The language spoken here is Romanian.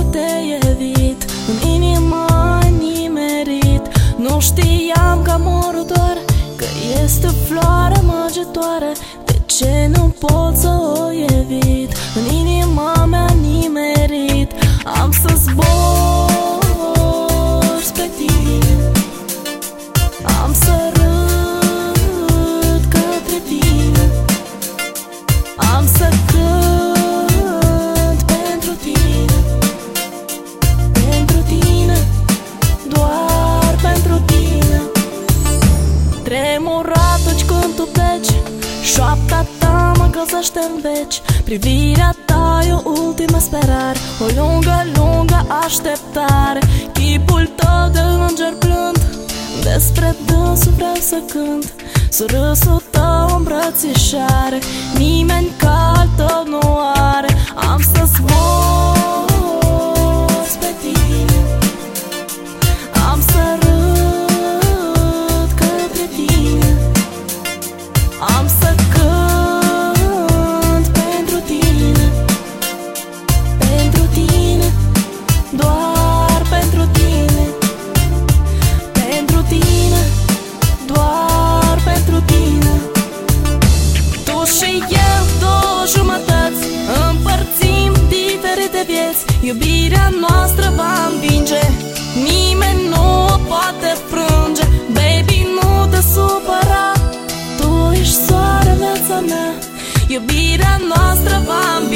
te evit. În inimă ai nimerit. Nu știam că amorul doar, că este o floare măgitoare. De ce nu pot să o evit? În inima mea nimerit. Am să zbor spre tine, am să râd către tine, am să cânt pentru tine, doar pentru tine. Tremur atunci când tu pleci, șoapta ta mă găsește în veci. Privirea ta e o ultimă sperare, o lungă, lungă așteptare. Chipul tău de înger plând, despre dânsul vreau să cânt. Surâsul tău îmbrățișare, nimeni ca al tău nu are. Am să zbor spre tine, am să râd către tine, am să cânt pentru tine, doar pentru tine, doar pentru tine. Tu și eu, două jumătăți, împărțim diferite vieți. Iubirea noastră va învinge, nimeni nu o poate frânge. Baby, nu te supăra, tu ești soare în viața mea. Iubirea noastră va învinge.